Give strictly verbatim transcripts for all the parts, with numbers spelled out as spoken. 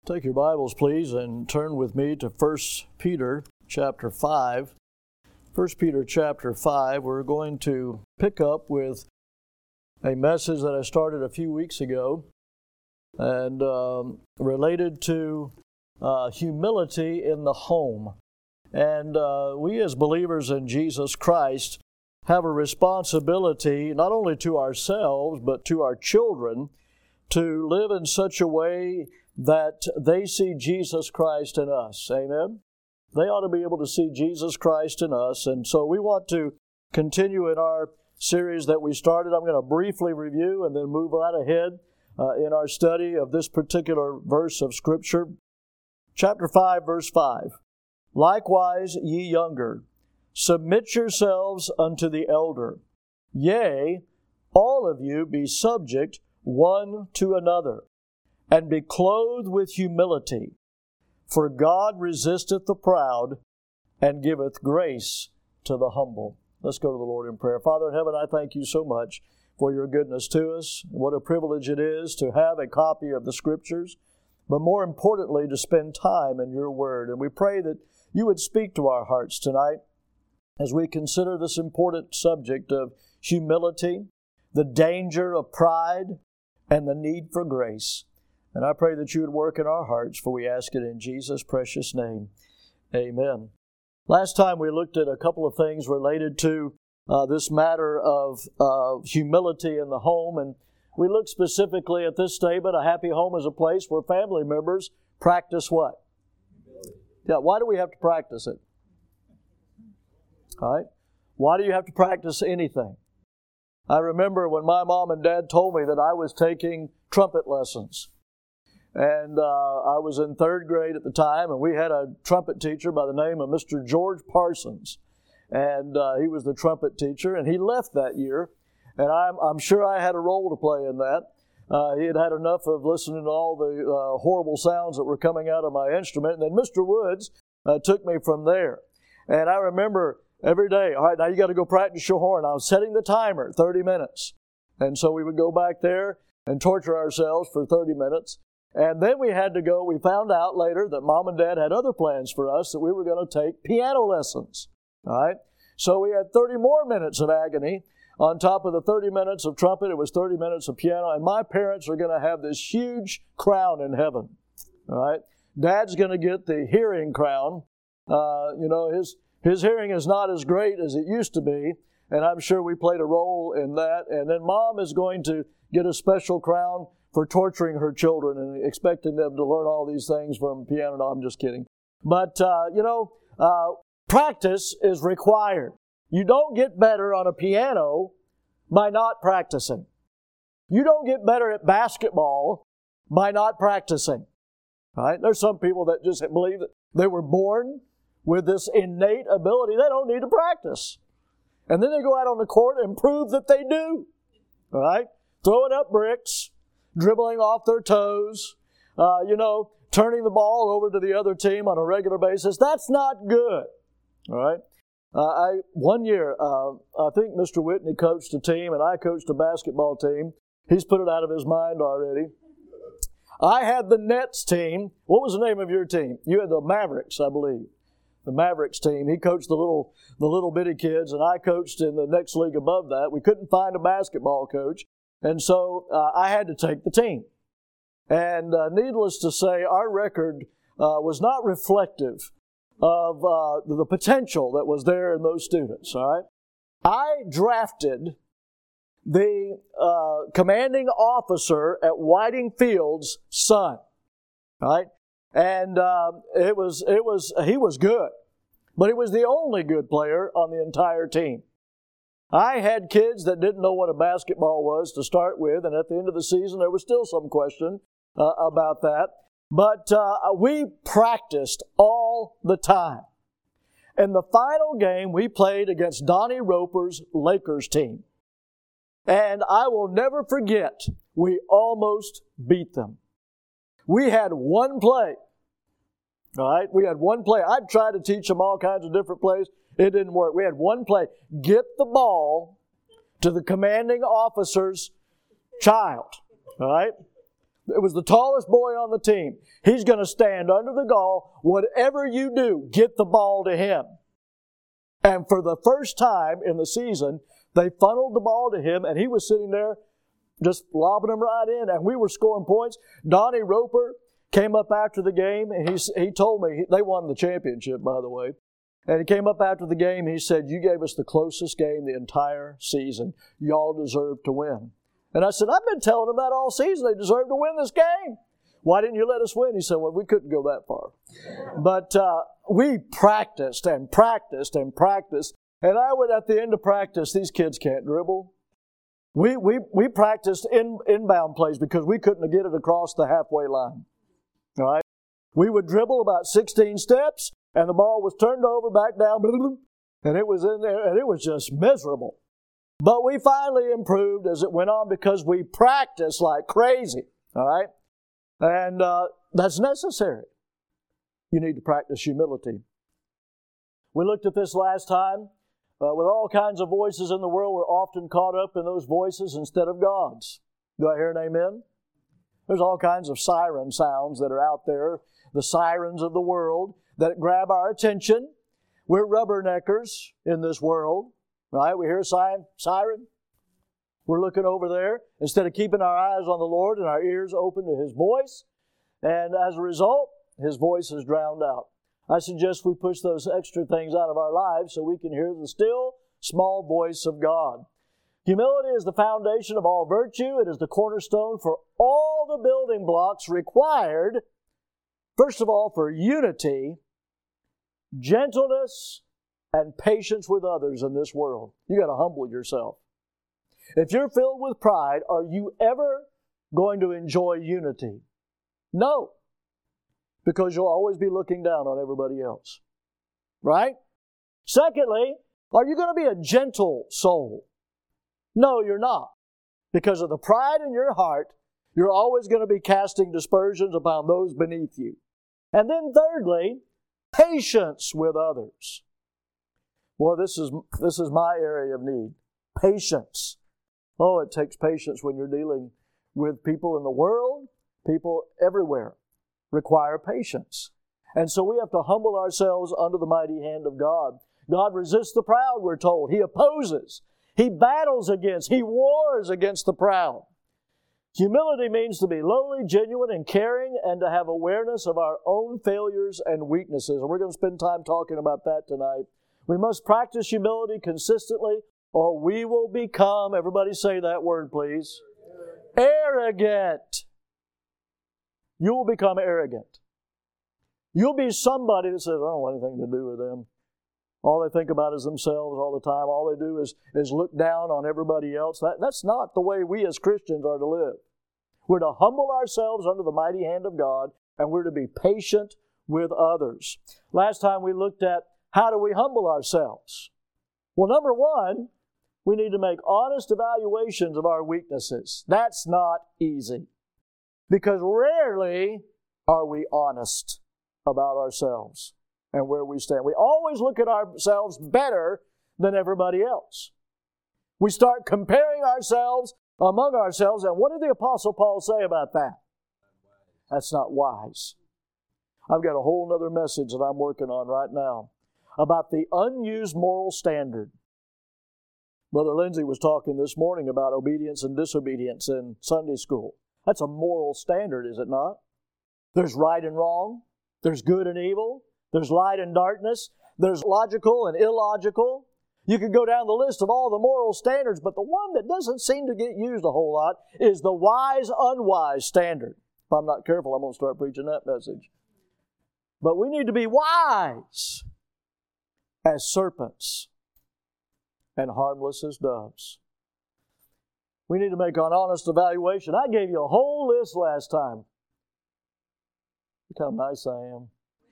Take your Bibles, please, and turn with me to First Peter chapter five. First Peter chapter five, we're going to pick up with a message that I started a few weeks ago and um, related to uh, humility in the home. And uh, we as believers in Jesus Christ have a responsibility not only to ourselves but to our children to live in such a way that they see Jesus Christ in us. Amen? They ought to be able to see Jesus Christ in us. And so we want to continue in our series that we started. I'm going to briefly review and then move right ahead uh, in our study of this particular verse of Scripture. Chapter five, verse five. Likewise, ye younger, submit yourselves unto the elder. Yea, all of you be subject one to another, and be clothed with humility. For God resisteth the proud, and giveth grace to the humble. Let's go to the Lord in prayer. Father in heaven, I thank you so much for your goodness to us. What a privilege it is to have a copy of the Scriptures, but more importantly, to spend time in your Word. And we pray that you would speak to our hearts tonight as we consider this important subject of humility, the danger of pride, and the need for grace. And I pray that you would work in our hearts, for we ask it in Jesus' precious name. Amen. Last time we looked at a couple of things related to uh, this matter of uh, humility in the home, and we looked specifically at this statement: a happy home is a place where family members practice what? Humility. Yeah, why do we have to practice it? All right? Why do you have to practice anything? I remember when my mom and dad told me that I was taking trumpet lessons. And uh, I was in third grade at the time, and we had a trumpet teacher by the name of Mister George Parsons. And uh, he was the trumpet teacher, and he left that year. And I'm, I'm sure I had a role to play in that. Uh, he had had enough of listening to all the uh, horrible sounds that were coming out of my instrument. And then Mister Woods uh, took me from there. And I remember every day, all right, now you got to go practice your horn. I was setting the timer, thirty minutes. And so we would go back there and torture ourselves for thirty minutes. And then we had to go, we found out later that Mom and Dad had other plans for us, that we were going to take piano lessons. All right? So we had thirty more minutes of agony. On top of the thirty minutes of trumpet, it was thirty minutes of piano. And my parents are going to have this huge crown in heaven. All right? Dad's going to get the hearing crown. Uh, you know, his, his hearing is not as great as it used to be. And I'm sure we played a role in that. And then Mom is going to get a special crown for torturing her children and expecting them to learn all these things from piano. No, I'm just kidding. But, uh, you know, uh, practice is required. You don't get better on a piano by not practicing. You don't get better at basketball by not practicing. All right? There's some people that just believe that they were born with this innate ability. They don't need to practice. And then they go out on the court and prove that they do. All right? Throwing up bricks, dribbling off their toes, uh, you know, turning the ball over to the other team on a regular basis. That's not good. All right? Uh, I one year, uh, I think Mister Whitney coached a team, and I coached a basketball team. He's put it out of his mind already. I had the Nets team. What was the name of your team? You had the Mavericks, I believe. The Mavericks team. He coached the little, the little bitty kids, and I coached in the next league above that. We couldn't find a basketball coach. And so uh, I had to take the team. And uh, needless to say, our record uh, was not reflective of uh, the potential that was there in those students. All right, I drafted the uh, commanding officer at Whiting Field's son. All right, and uh, it was it was he was good, but he was the only good player on the entire team. I had kids that didn't know what a basketball was to start with, and at the end of the season, there was still some question uh, about that. But uh, we practiced all the time. In the final game, we played against Donnie Roper's Lakers team. And I will never forget, we almost beat them. We had one play. All right, we had one play. I tried to teach them all kinds of different plays. It didn't work. We had one play. Get the ball to the commanding officer's child. All right? It was the tallest boy on the team. He's going to stand under the goal. Whatever you do, get the ball to him. And for the first time in the season, they funneled the ball to him, and he was sitting there just lobbing them right in, and we were scoring points. Donnie Roper came up after the game, and he, he told me, they won the championship, by the way. And he came up after the game, and he said, you gave us the closest game the entire season. Y'all deserve to win. And I said, I've been telling them that all season. They deserve to win this game. Why didn't you let us win? He said, well, we couldn't go that far. But uh, we practiced and practiced and practiced. And I would, at the end of practice, these kids can't dribble. We we we practiced in, inbound plays because we couldn't get it across the halfway line. All right? We would dribble about sixteen steps, and the ball was turned over, back down, and it was in there, and it was just miserable. But we finally improved as it went on because we practiced like crazy, all right? And uh, that's necessary. You need to practice humility. We looked at this last time. Uh, with all kinds of voices in the world, we're often caught up in those voices instead of God's. Do I hear an amen? There's all kinds of siren sounds that are out there, the sirens of the world that grab our attention. We're rubberneckers in this world. Right? We hear a siren. We're looking over there instead of keeping our eyes on the Lord and our ears open to His voice. And as a result, His voice is drowned out. I suggest we push those extra things out of our lives so we can hear the still, small voice of God. Humility is the foundation of all virtue. It is the cornerstone for all the building blocks required, first of all, for unity, gentleness, and patience with others in this world. You got to humble yourself. If you're filled with pride, are you ever going to enjoy unity? No. Because you'll always be looking down on everybody else. Right? Secondly, are you going to be a gentle soul? No, you're not. Because of the pride in your heart, you're always going to be casting dispersions upon those beneath you. And then thirdly, patience with others. Well, this is this is my area of need. Patience. Oh, it takes patience when you're dealing with people in the world, people everywhere require patience. And so we have to humble ourselves under the mighty hand of God. God resists the proud, we're told. He opposes. He battles against. He wars against the proud. Humility means to be lowly, genuine, and caring, and to have awareness of our own failures and weaknesses. And we're going to spend time talking about that tonight. We must practice humility consistently, or we will become, everybody say that word, please, arrogant. You will become arrogant. You'll be somebody that says, I don't want anything to do with them. All they think about is themselves all the time. All they do is, is look down on everybody else. That, that's not the way we as Christians are to live. We're to humble ourselves under the mighty hand of God, and we're to be patient with others. Last time we looked at how do we humble ourselves? Well, number one, we need to make honest evaluations of our weaknesses. That's not easy, because rarely are we honest about ourselves and where we stand. We always look at ourselves better than everybody else. We start comparing ourselves among ourselves, and what did the Apostle Paul say about that? That's not wise. I've got a whole other message that I'm working on right now about the unused moral standard. Brother Lindsay was talking this morning about obedience and disobedience in Sunday school. That's a moral standard, is it not? There's right and wrong. There's good and evil. There's light and darkness. There's logical and illogical. You could go down the list of all the moral standards, but the one that doesn't seem to get used a whole lot is the wise-unwise standard. If I'm not careful, I'm going to start preaching that message. But we need to be wise as serpents and harmless as doves. We need to make an honest evaluation. I gave you a whole list last time. Look how nice I am.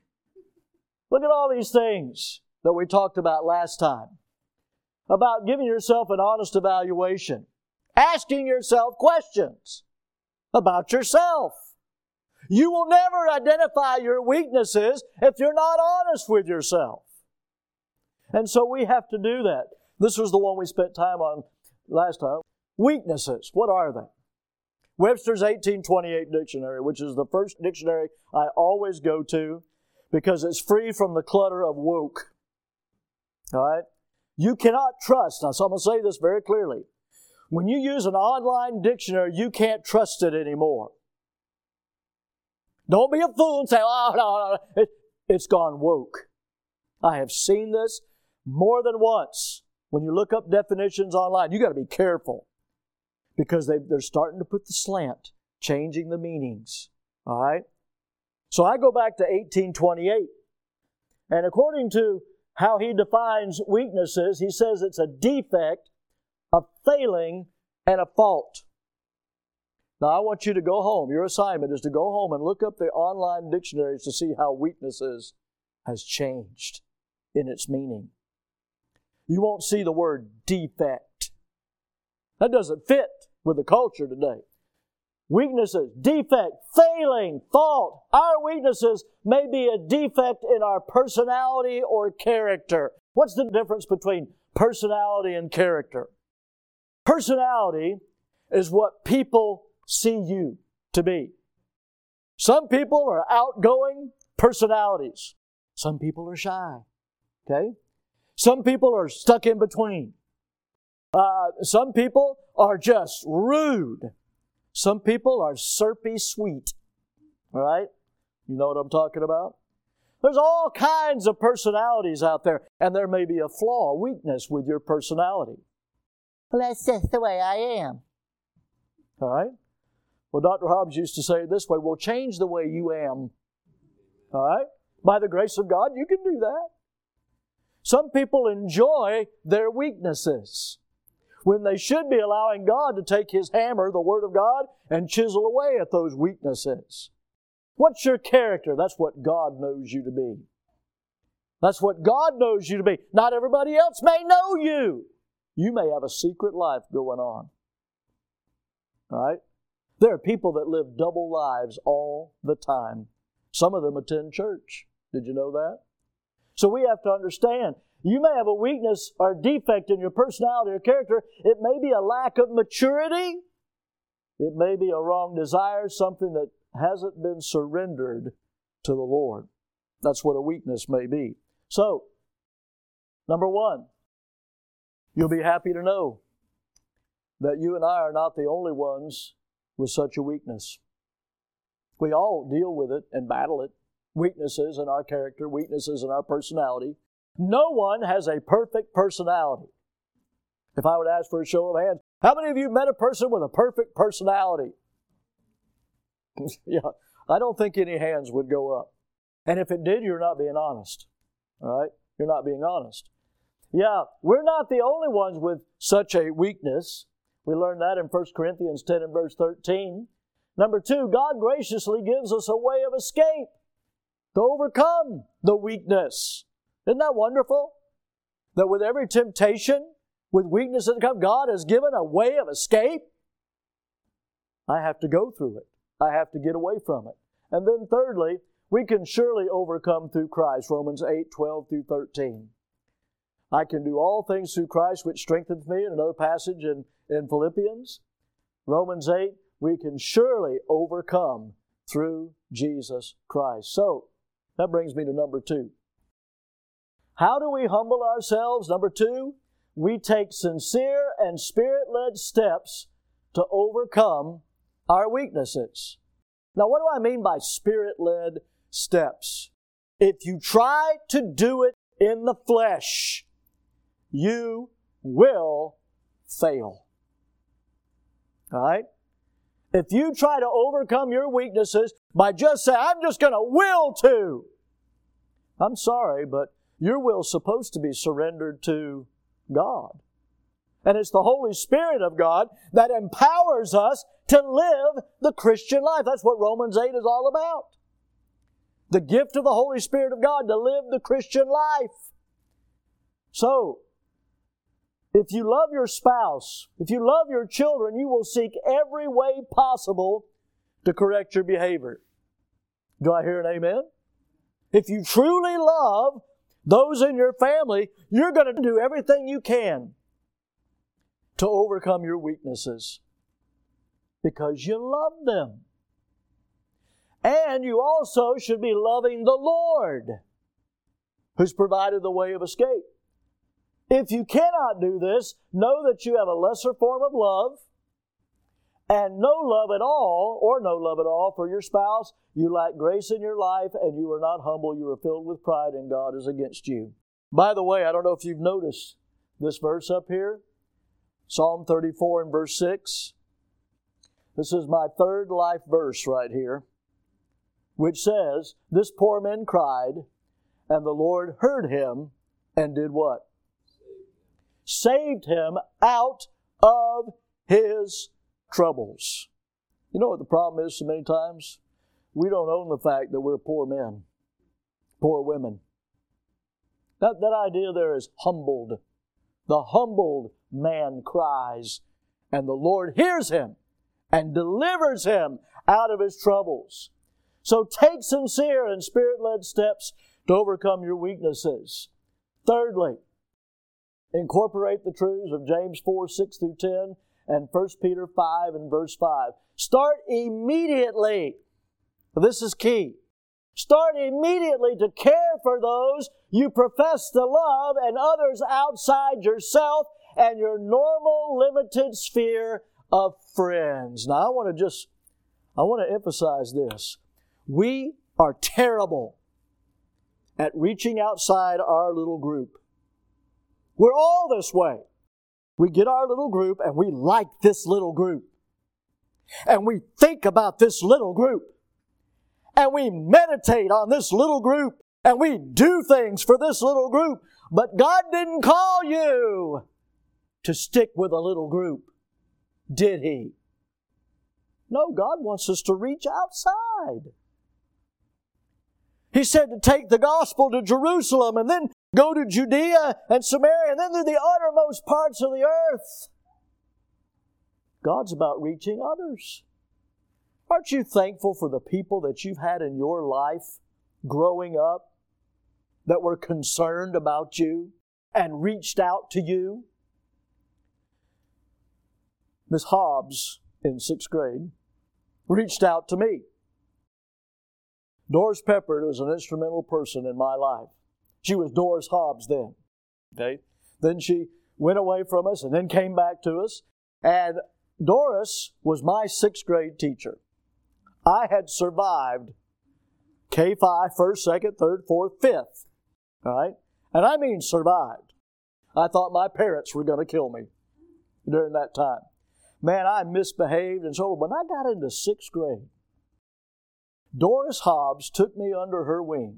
Look at all these things that we talked about last time. About giving yourself an honest evaluation. Asking yourself questions about yourself. You will never identify your weaknesses if you're not honest with yourself. And so we have to do that. This was the one we spent time on last time. Weaknesses. What are they? Webster's eighteen twenty-eight dictionary, which is the first dictionary I always go to because it's free from the clutter of woke. All right? You cannot trust. Now, so I'm going to say this very clearly. When you use an online dictionary, you can't trust it anymore. Don't be a fool and say, oh, no, no, it, it's gone woke. I have seen this more than once. When you look up definitions online, you got to be careful because they, they're starting to put the slant, changing the meanings. All right? So I go back to eighteen twenty-eight. And according to how he defines weaknesses, he says it's a defect, a failing, and a fault. Now, I want you to go home. Your assignment is to go home and look up the online dictionaries to see how weaknesses has changed in its meaning. You won't see the word defect. That doesn't fit with the culture today. Weaknesses, defect, failing, fault. Our weaknesses may be a defect in our personality or character. What's the difference between personality and character? Personality is what people see you to be. Some people are outgoing personalities. Some people are shy. Okay? Some people are stuck in between. Uh, some people are just rude. Some people are syrupy sweet. All right? You know what I'm talking about? There's all kinds of personalities out there, and there may be a flaw, a weakness with your personality. Well, that's just the way I am. All right? Well, Doctor Hobbs used to say it this way, well, change the way you am. All right? By the grace of God, you can do that. Some people enjoy their weaknesses when they should be allowing God to take His hammer, the Word of God, and chisel away at those weaknesses. What's your character? That's what God knows you to be. That's what God knows you to be. Not everybody else may know you. You may have a secret life going on. All right? There are people that live double lives all the time. Some of them attend church. Did you know that? So we have to understand, you may have a weakness or defect in your personality or character. It may be a lack of maturity. It may be a wrong desire, something that hasn't been surrendered to the Lord. That's what a weakness may be. So, number one, you'll be happy to know that you and I are not the only ones with such a weakness. We all deal with it and battle it. Weaknesses in our character, weaknesses in our personality. No one has a perfect personality. If I would ask for a show of hands, how many of you met a person with a perfect personality? Yeah, I don't think any hands would go up. And if it did, you're not being honest. All right? You're not being honest. Yeah, we're not the only ones with such a weakness. We learned that in First Corinthians ten and verse thirteen. Number two, God graciously gives us a way of escape to overcome the weakness. Isn't that wonderful? That with every temptation, with weakness that comes, God has given a way of escape. I have to go through it. I have to get away from it. And then thirdly, we can surely overcome through Christ. Romans eight, twelve through thirteen. I can do all things through Christ which strengthens me. In another passage in, in Philippians. Romans eight, we can surely overcome through Jesus Christ. So, that brings me to number two. How do we humble ourselves? Number two, we take sincere and Spirit-led steps to overcome our weaknesses. Now, what do I mean by Spirit-led steps? If you try to do it in the flesh, you will fail. All right? If you try to overcome your weaknesses by just saying, I'm just going to will to, I'm sorry, but your will is supposed to be surrendered to God. And it's the Holy Spirit of God that empowers us to live the Christian life. That's what Romans eight is all about. The gift of the Holy Spirit of God to live the Christian life. So, if you love your spouse, if you love your children, you will seek every way possible to correct your behavior. Do I hear an amen? If you truly love those in your family, you're going to do everything you can to overcome your weaknesses. because you love them. And you also should be loving the Lord, who's provided the way of escape. If you cannot do this, know that you have a lesser form of love, and no love at all, or no love at all for your spouse. You lack grace in your life, and you are not humble. You are filled with pride, and God is against you. By the way, I don't know if you've noticed this verse up here, Psalm thirty-four and verse six. This is my third life verse right here, which says, "This poor man cried, and the Lord heard him, and did what? Saved him out of his troubles." You know what the problem is so many times? We don't own the fact that we're poor men, poor women. That, that idea there is humbled. The humbled man cries, and the Lord hears him and delivers him out of his troubles. So take sincere and Spirit-led steps to overcome your weaknesses. Thirdly, incorporate the truths of James four, six through ten and First Peter five and verse five. Start immediately. This is key. Start immediately to care for those you profess to love and others outside yourself and your normal limited sphere of friends. Now I want to just, I want to emphasize this. We are terrible at reaching outside our little group. We're all this way. We get our little group and we like this little group. And we think about this little group. And we meditate on this little group. And we do things for this little group. But God didn't call you to stick with a little group, did He? No, God wants us to reach outside. He said to take the gospel to Jerusalem and then go to Judea and Samaria and then to the uttermost parts of the earth. God's about reaching others. Aren't you thankful for the people that you've had in your life growing up that were concerned about you and reached out to you? Miss Hobbs, in sixth grade, reached out to me. Doris Peppard was an instrumental person in my life. She was Doris Hobbs then. Okay? Then she went away from us and then came back to us. And Doris was my sixth grade teacher. I had survived K five, first, second, third, fourth, fifth. All right? And I mean survived. I thought my parents were going to kill me during that time. Man, I misbehaved and so on. When I got into sixth grade, Doris Hobbs took me under her wing.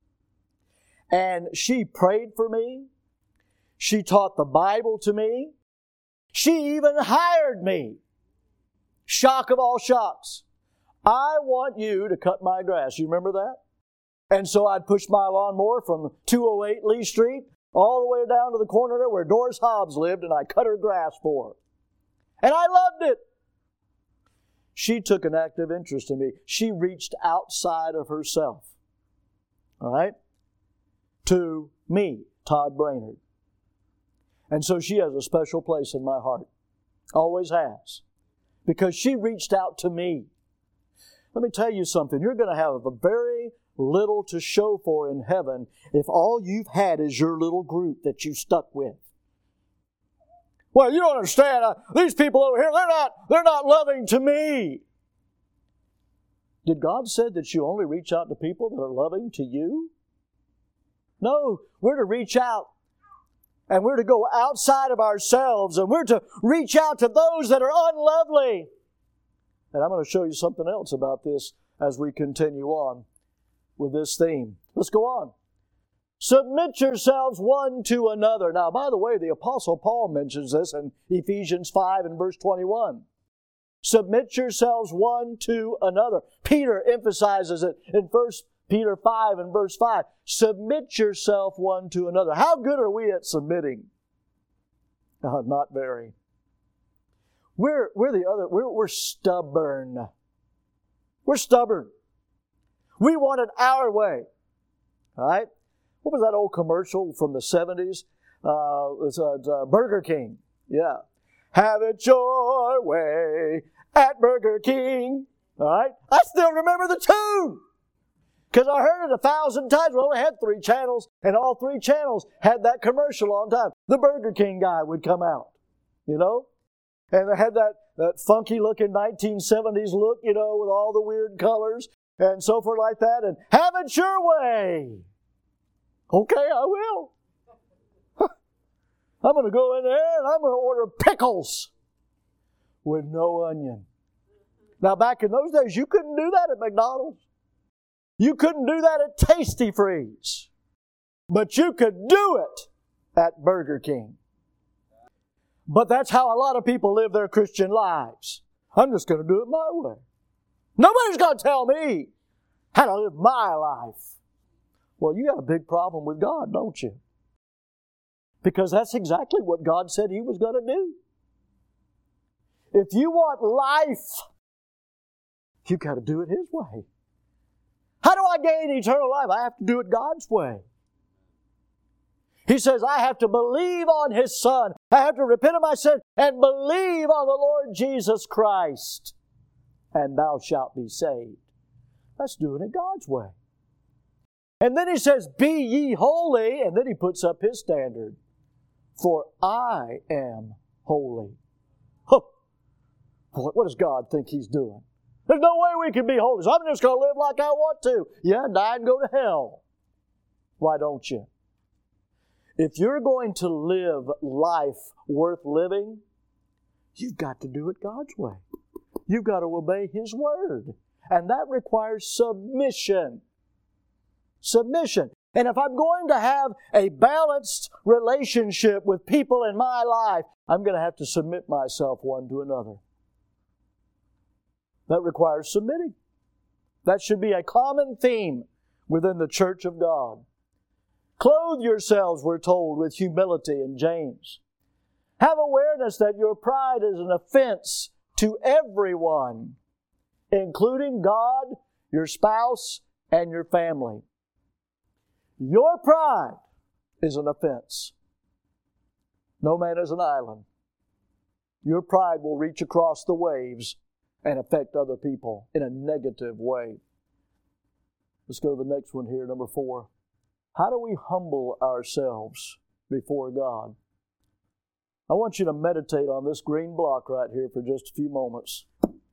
And she prayed for me. She taught the Bible to me. She even hired me. Shock of all shocks. I want you to cut my grass. You remember that? And so I'd push my lawnmower from two oh eight Lee Street all the way down to the corner there where Doris Hobbs lived, and I cut her grass for her. And I loved it. She took an active interest in me. She reached outside of herself. All right? To me, Todd Brainerd. And so she has a special place in my heart. Always has. Because she reached out to me. Let me tell you something. You're going to have a very little to show for in heaven if all you've had is your little group that you stuck with. Well, you don't understand. Uh, these people over here, they're not, they're not loving to me. Did God say that you only reach out to people that are loving to you? No, we're to reach out. And we're to go outside of ourselves. And we're to reach out to those that are unlovely. And I'm going to show you something else about this as we continue on with this theme. Let's go on. Submit yourselves one to another. Now, by the way, the Apostle Paul mentions this in Ephesians five and verse twenty-one. Submit yourselves one to another. Peter emphasizes it in First Peter five and verse five. Submit yourself one to another. How good are we at submitting? Uh, not very. We're, we're the other, we're, we're stubborn. We're stubborn. We want it our way. All right? What was that old commercial from the seventies? Uh, it was uh, Burger King. Yeah. Have it your way, at Burger King. All right? I still remember the tune. Because I heard it a thousand times. We only had three channels, and all three channels had that commercial on time. The Burger King guy would come out, you know? And they had that, that funky-looking nineteen seventies look, you know, with all the weird colors and so forth like that. And have it your way. Okay, I will. I'm going to go in there and I'm going to order pickles with no onion. Now, back in those days, you couldn't do that at McDonald's. You couldn't do that at Tasty Freeze. But you could do it at Burger King. But that's how a lot of people live their Christian lives. I'm just going to do it my way. Nobody's going to tell me how to live my life. Well, you got a big problem with God, don't you? Because that's exactly what God said He was going to do. If you want life, you got to do it His way. How do I gain eternal life? I have to do it God's way. He says, I have to believe on His Son. I have to repent of my sin and believe on the Lord Jesus Christ. And thou shalt be saved. That's doing it God's way. And then He says, be ye holy. And then He puts up His standard. For I am holy. Huh. What does God think He's doing? There's no way we can be holy. So I'm just going to live like I want to. Yeah, die and go to hell. Why don't you? If you're going to live life worth living, you've got to do it God's way. You've got to obey His Word. And that requires submission. Submission. And if I'm going to have a balanced relationship with people in my life, I'm going to have to submit myself one to another. That requires submitting. That should be a common theme within the church of God. Clothe yourselves, we're told, with humility in James. Have awareness that your pride is an offense to everyone, including God, your spouse, and your family. Your pride is an offense. No man is an island. Your pride will reach across the waves and affect other people in a negative way. Let's go to the next one here, number four. How do we humble ourselves before God? I want you to meditate on this green block right here for just a few moments.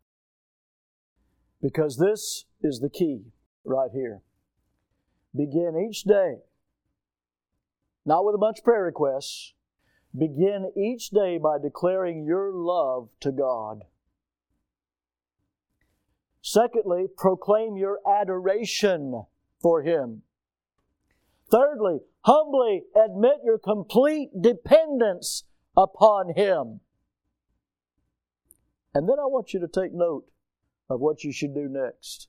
Because this is the key right here. Begin each day, not with a bunch of prayer requests, begin each day by declaring your love to God. Secondly, proclaim your adoration for Him. Thirdly, humbly admit your complete dependence upon Him. And then I want you to take note of what you should do next.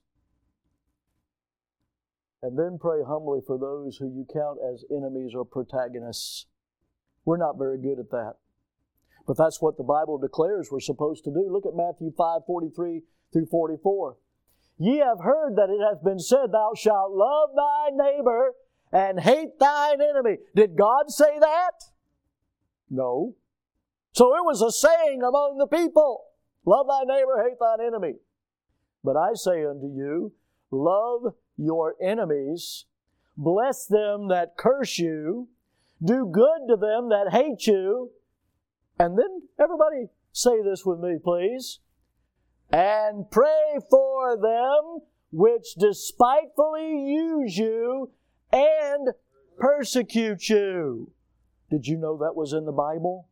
And then pray humbly for those who you count as enemies or protagonists. We're not very good at that. But that's what the Bible declares we're supposed to do. Look at Matthew five, forty-three through forty-four. Ye have heard that it hath been said, thou shalt love thy neighbor and hate thine enemy. Did God say that? No. So it was a saying among the people. Love thy neighbor, hate thine enemy. But I say unto you, love your enemies, bless them that curse you, do good to them that hate you. And then everybody say this with me, please. And pray for them which despitefully use you and persecute you. Did you know that was in the Bible?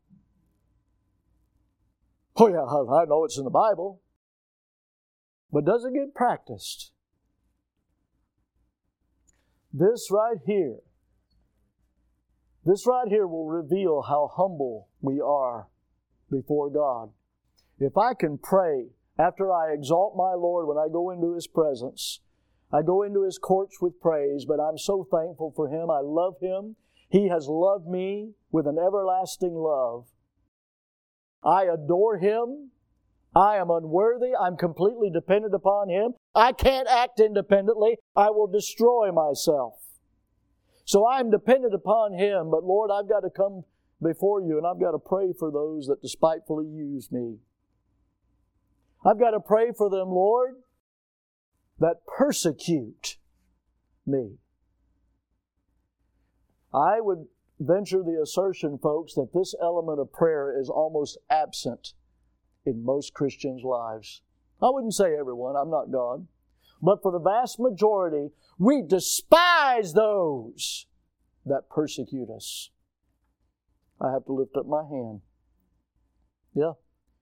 Oh yeah, I know it's in the Bible. But does it get practiced? This right here, this right here will reveal how humble we are before God. If I can pray after I exalt my Lord when I go into His presence, I go into His courts with praise, but I'm so thankful for Him. I love Him. He has loved me with an everlasting love. I adore Him. I am unworthy. I'm completely dependent upon Him. I can't act independently. I will destroy myself. So I'm dependent upon Him, but Lord, I've got to come before You and I've got to pray for those that despitefully use me. I've got to pray for them, Lord, that persecute me. I would venture the assertion, folks, that this element of prayer is almost absent in most Christians' lives. I wouldn't say everyone, I'm not God. But for the vast majority, we despise those that persecute us. I have to lift up my hand. Yeah.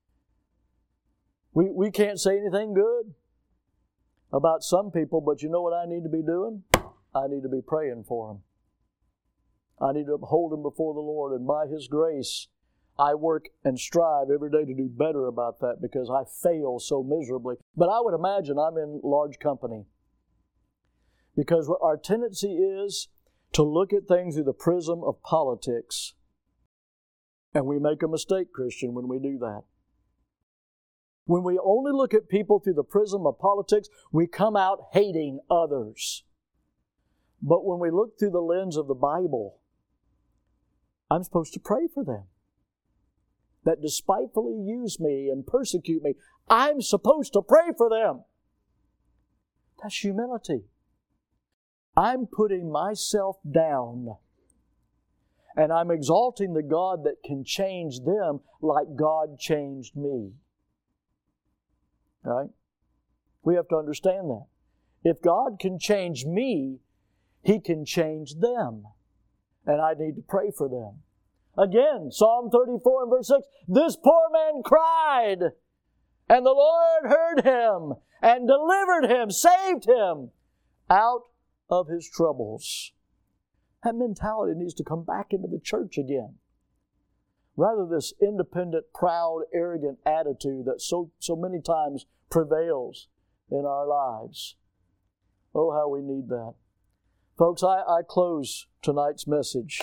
We, we can't say anything good about some people, but you know what I need to be doing? I need to be praying for them. I need to uphold them before the Lord, and by His grace, I work and strive every day to do better about that because I fail so miserably. But I would imagine I'm in large company because what our tendency is to look at things through the prism of politics. And we make a mistake, Christian, when we do that. When we only look at people through the prism of politics, we come out hating others. But when we look through the lens of the Bible, I'm supposed to pray for them that despitefully use me and persecute me. I'm supposed to pray for them. That's humility. I'm putting myself down and I'm exalting the God that can change them like God changed me. Right? We have to understand that. If God can change me, He can change them. And I need to pray for them. Again, Psalm thirty-four and verse six, this poor man cried, and the Lord heard him, and delivered him, saved him out of his troubles. That mentality needs to come back into the church again. Rather this independent, proud, arrogant attitude that so, so many times prevails in our lives. Oh, how we need that. Folks, I, I close tonight's message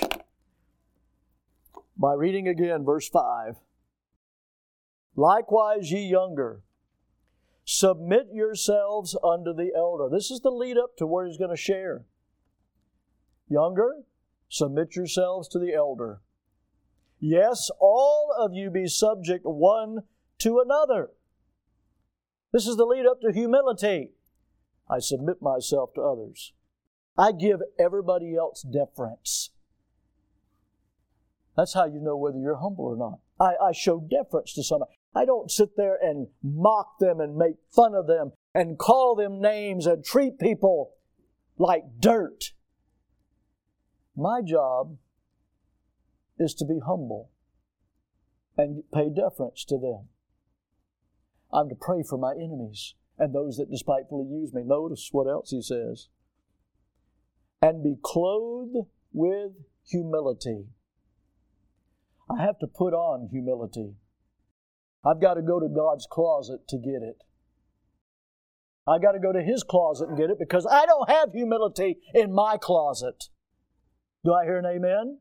by reading again verse five. Likewise, ye younger, submit yourselves unto the elder. This is the lead up to where he's going to share. Younger, submit yourselves to the elder. Yes, all of you be subject one to another. This is the lead up to humility. I submit myself to others. I give everybody else deference. That's how you know whether you're humble or not. I, I show deference to somebody. I don't sit there and mock them and make fun of them and call them names and treat people like dirt. My job is to be humble and pay deference to them. I'm to pray for my enemies and those that despitefully use me. Notice what else he says. And be clothed with humility. I have to put on humility. I've got to go to God's closet to get it. I've got to go to His closet and get it because I don't have humility in my closet. Do I hear an amen?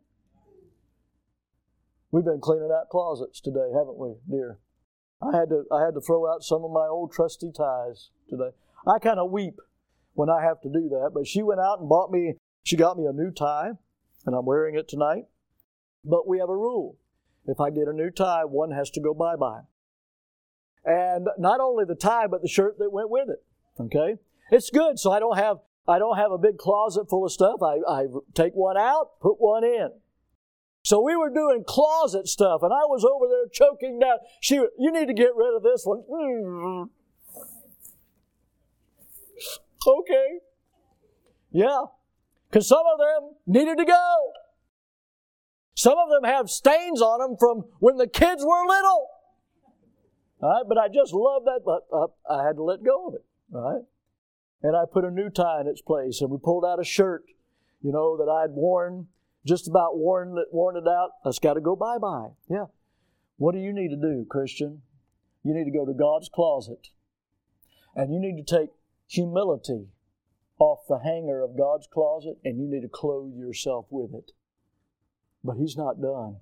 We've been cleaning out closets today, haven't we, dear? I had to I had to throw out some of my old trusty ties today. I kind of weep when I have to do that, but she went out and bought me, she got me a new tie, and I'm wearing it tonight. But we have a rule. If I get a new tie, one has to go bye-bye. And not only the tie, but the shirt that went with it. Okay? It's good, so I don't have I don't have a big closet full of stuff. I, I take one out, put one in. So we were doing closet stuff, and I was over there choking down. She, you need to get rid of this one. Mm. Okay. Yeah. Because some of them needed to go. Some of them have stains on them from when the kids were little. All right, but I just love that, but uh, I had to let go of it. All right. And I put a new tie in its place, and we pulled out a shirt, you know, that I'd worn, just about worn it, worn it out. That's got to go bye-bye. Yeah. What do you need to do, Christian? You need to go to God's closet, and you need to take humility off the hanger of God's closet, and you need to clothe yourself with it. But He's not done.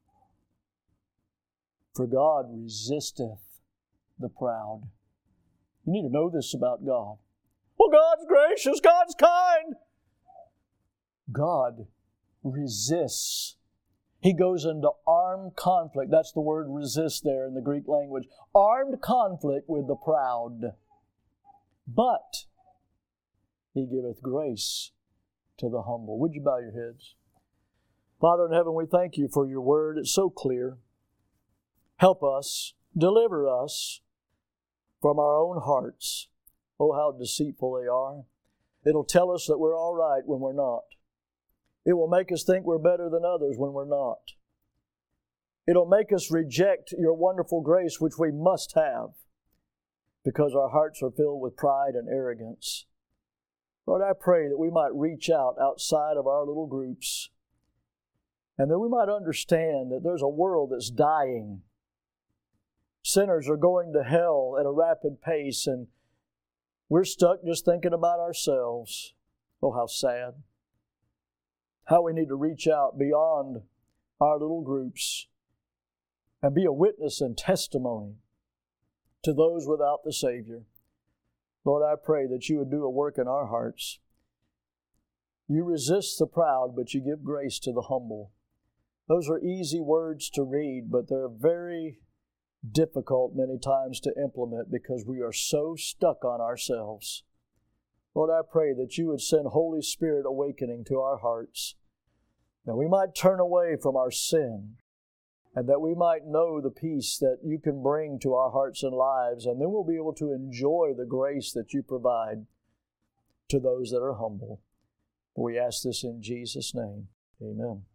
For God resisteth the proud. You need to know this about God. Well, God's gracious, God's kind. God resists. He goes into armed conflict. That's the word resist there in the Greek language. Armed conflict with the proud. But He giveth grace to the humble. Would you bow your heads? Father in heaven, we thank You for Your word. It's so clear. Help us, deliver us from our own hearts. Oh, how deceitful they are. It'll tell us that we're all right when we're not. It will make us think we're better than others when we're not. It'll make us reject Your wonderful grace, which we must have, because our hearts are filled with pride and arrogance. Lord, I pray that we might reach out outside of our little groups, and that we might understand that there's a world that's dying. Sinners are going to hell at a rapid pace, and we're stuck just thinking about ourselves. Oh, how sad. How we need to reach out beyond our little groups and be a witness and testimony to those without the Savior. Lord, I pray that You would do a work in our hearts. You resist the proud, but You give grace to the humble. Those are easy words to read, but they're very difficult many times to implement because we are so stuck on ourselves. Lord, I pray that You would send Holy Spirit awakening to our hearts, that we might turn away from our sin, and that we might know the peace that You can bring to our hearts and lives, and then we'll be able to enjoy the grace that You provide to those that are humble. We ask this in Jesus' name. Amen.